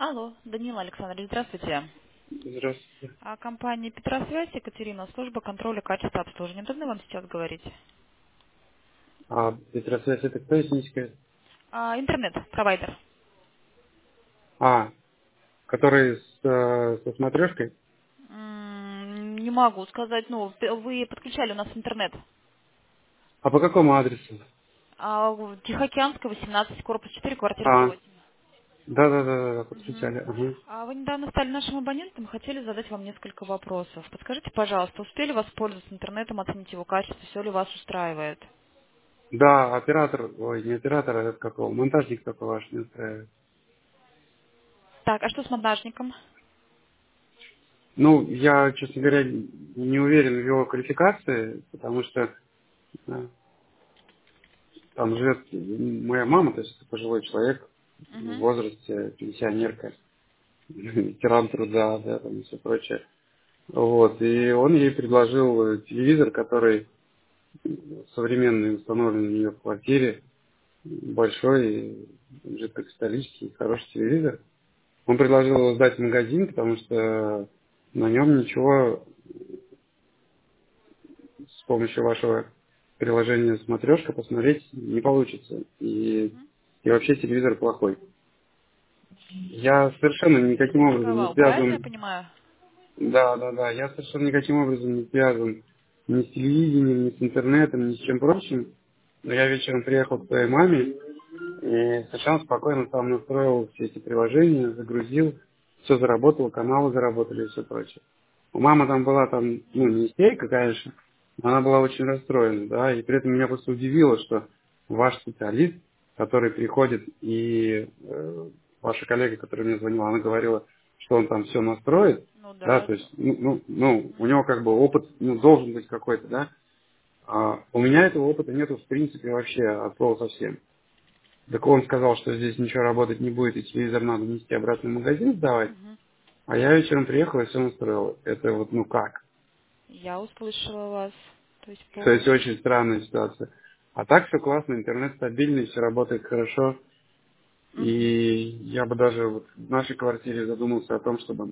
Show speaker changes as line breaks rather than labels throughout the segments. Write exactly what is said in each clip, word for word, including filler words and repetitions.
Алло, Данила Александрович, здравствуйте.
Здравствуйте.
А компания Петросвязь, Екатерина, служба контроля качества обслуживания. Удобно вам сейчас говорить?
А Петросвязь это кто, извините?
А, интернет-провайдер.
А, который с, э, со смотрешкой?
М, Не могу сказать, ну, п- вы подключали у нас интернет.
А по какому адресу?
А, в Тихоокеанская, восемнадцать, корпус четыре, квартира сто
А,
восемь.
да-да-да,
Мгм.
подключали. Ага.
А вы недавно стали нашим абонентом, хотели задать вам несколько вопросов. Подскажите, пожалуйста, успели воспользоваться интернетом, оценить его качество, все ли вас устраивает?
Да, оператор, ой, не оператор, а это какого, монтажник такой ваш не устраивает.
Так, а что с монтажником?
Ну, я, честно говоря, не уверен в его квалификации, потому что э, там живет моя мама, то есть это пожилой человек в
Угу.
возрасте, пенсионерка, ветеран труда, да, там и все прочее. Вот, и он ей предложил э, телевизор, который современный, установленный у нее в квартире, большой, жидкокристаллический, хороший телевизор. Он предложил его сдать в магазин, потому что на нем ничего с помощью вашего приложения «Смотрешка» посмотреть не получится. И, и вообще телевизор плохой. Я совершенно
То есть
никаким образом не
запаниковал, правильно я
связан,
понимаю?
да, да, да, я совершенно никаким образом не связан ни с телевидением, ни с интернетом, ни с чем прочим. Но я вечером приехал к своей маме, и совершенно спокойно там настроил все эти приложения, загрузил, все заработало, каналы заработали и все прочее. У мамы там была там, ну, не истерика, конечно, но она была очень расстроена, да, и при этом меня просто удивило, что ваш специалист, который приходит, и э, ваша коллега, которая мне звонила, она говорила, что он там все настроит,
Ну
да,
да.
то есть, ну, ну, ну, у него как бы опыт, ну, должен быть какой-то, да, а у меня этого опыта нету в принципе вообще от слова совсем. Так он сказал, что здесь ничего работать не будет, и телевизор надо нести обратно в магазин сдавать.
Мгм.
А я вечером приехал и все настроил. Это вот, ну как?
Я услышала вас. То есть
То есть
полностью.
очень странная ситуация. А так все классно, интернет стабильный, все работает хорошо.
Мгм.
И я бы даже вот в нашей квартире задумался о том, чтобы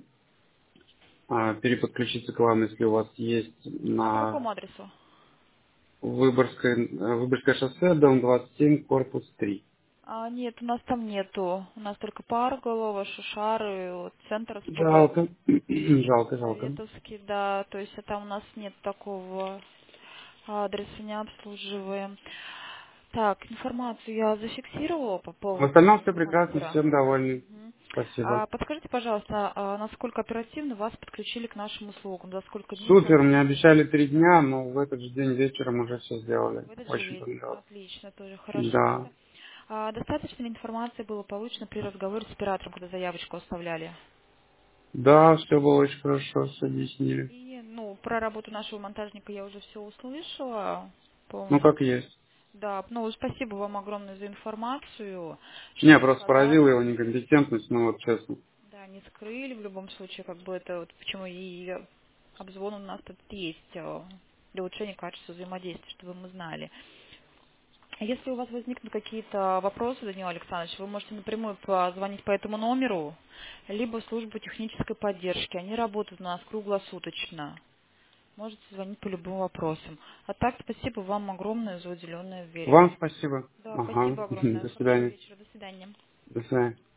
а, переподключиться к вам, если у вас есть
А по
на
какому адресу?
Выборгское, э, Выборгское шоссе, дом двадцать семь, корпус три.
А, нет, у нас там нету. У нас только Парголова, Шушары, вот, центр СПБ,
Жалко, жалко, жалко.
Советовский, да. То есть а там у нас нет такого адреса, не обслуживаем. Так, информацию я зафиксировала по
В
поводу
остальном все прекрасно,
номера.
всем довольны.
Мгм.
Спасибо.
А подскажите, пожалуйста, а насколько оперативно вас подключили к нашим услугам? За сколько дней
Супер,
хватит?
мне обещали три дня, но в этот же день вечером уже все сделали.
В этот же
Очень
вечер.
понравилось.
Отлично, тоже хорошо.
Да.
А, достаточно ли информации было получено при разговоре с оператором, когда заявочку оставляли?
Да, все было очень хорошо, все объяснили.
И, ну, про работу нашего монтажника я уже все услышала
Ну,
полностью.
как есть.
Да, ну, спасибо вам огромное за информацию, что
Меня просто поразила
рассказали.
его некомпетентность, ну вот честно.
Да, не скрыли в любом случае, как бы это вот почему и обзвон у нас тут есть э, для улучшения качества взаимодействия, чтобы мы знали. Если у вас возникнут какие-то вопросы, Данил Александрович, вы можете напрямую позвонить по этому номеру, либо в службу технической поддержки. Они работают у нас круглосуточно. Можете звонить по любым вопросам. А так, спасибо вам огромное за уделенное время.
Вам спасибо.
Да,
Ага.
спасибо огромное.
До
Хорошего
свидания.
вечера. До свидания.
До свидания.